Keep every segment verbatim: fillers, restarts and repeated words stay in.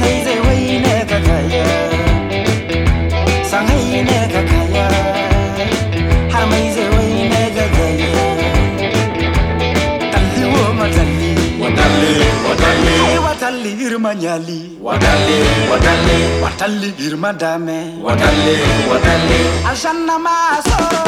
Sangaize waine kakaya, sangaine kakaya, harmaize waine kakaya. Talli wo matalli, Watalli, watalli, hey watalli irma nyali, watalli, watalli, watalli irma dame, watalli, watalli. ashanna masoro.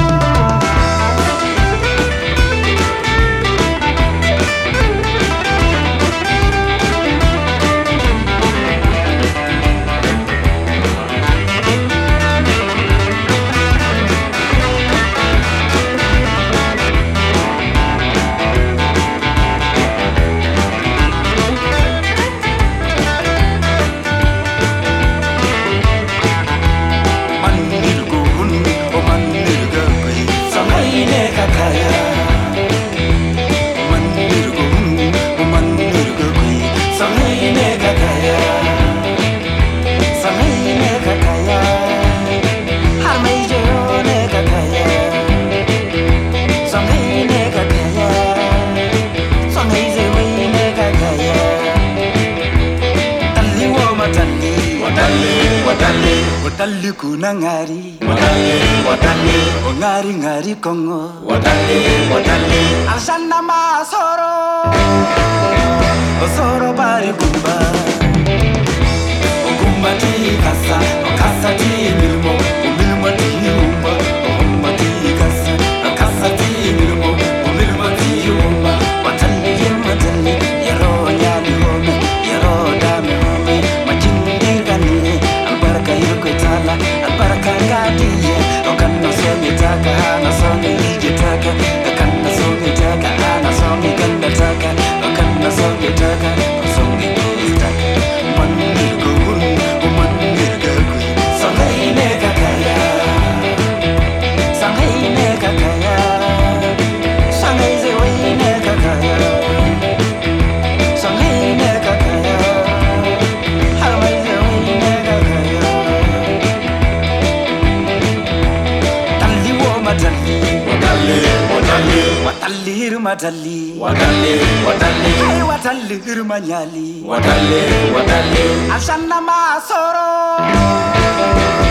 Watalli kuna ngari, Watalli, watalli, ngari ngari kongo, watalli, watalli. ashanna masoro, soro bari kumba, kumba ti kasa, kasa ti milmo, milmo ti umba, umba ti kasa, kasa ti milmo, milmo ti umba. Watalli watalli, yero nyali home, yero dame home, majindir gani, albarka yukutala, albarka gadiye, okanna songi taka, na songi jitaka, okanna songi taka, na songi ganda taka, okanna songi taka, songi jitaka. Mandir gun, mandir gagui, sangaine kakaya, sangaine kakaya, sangaize waine kakaya, sangaine kakaya, harmaize waine kakaya. Talli wo matalli, Watalli, watalli, watalli irma talli, watalli, watalli, hey watalli irma nyali, watalli, watalli. ashanna masoro.